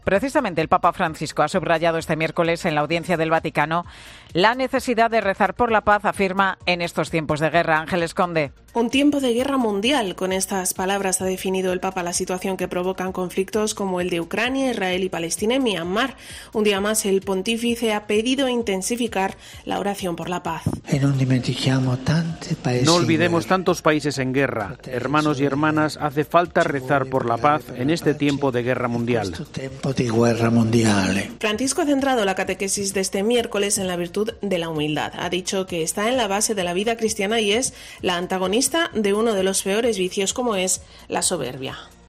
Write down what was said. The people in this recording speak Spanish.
Precisamente el Papa Francisco ha subrayado este miércoles en la audiencia del Vaticano la necesidad de rezar por la paz, afirma, en estos tiempos de guerra. Ángeles Conde. Un tiempo de guerra mundial. Con estas palabras ha definido el Papa la situación que provocan conflictos como el de Ucrania, Israel y Palestina en Myanmar. Un día más, el pontífice ha pedido intensificar la oración por la paz. No olvidemos tantos países en guerra. Hermanos y hermanas, hace falta rezar por la paz en este tiempo de guerra mundial. Francisco ha centrado la catequesis de este miércoles en la virtud de la humildad. Ha dicho que está en la base de la vida cristiana y es la antagonista de uno de los peores vicios, como es la soberbia.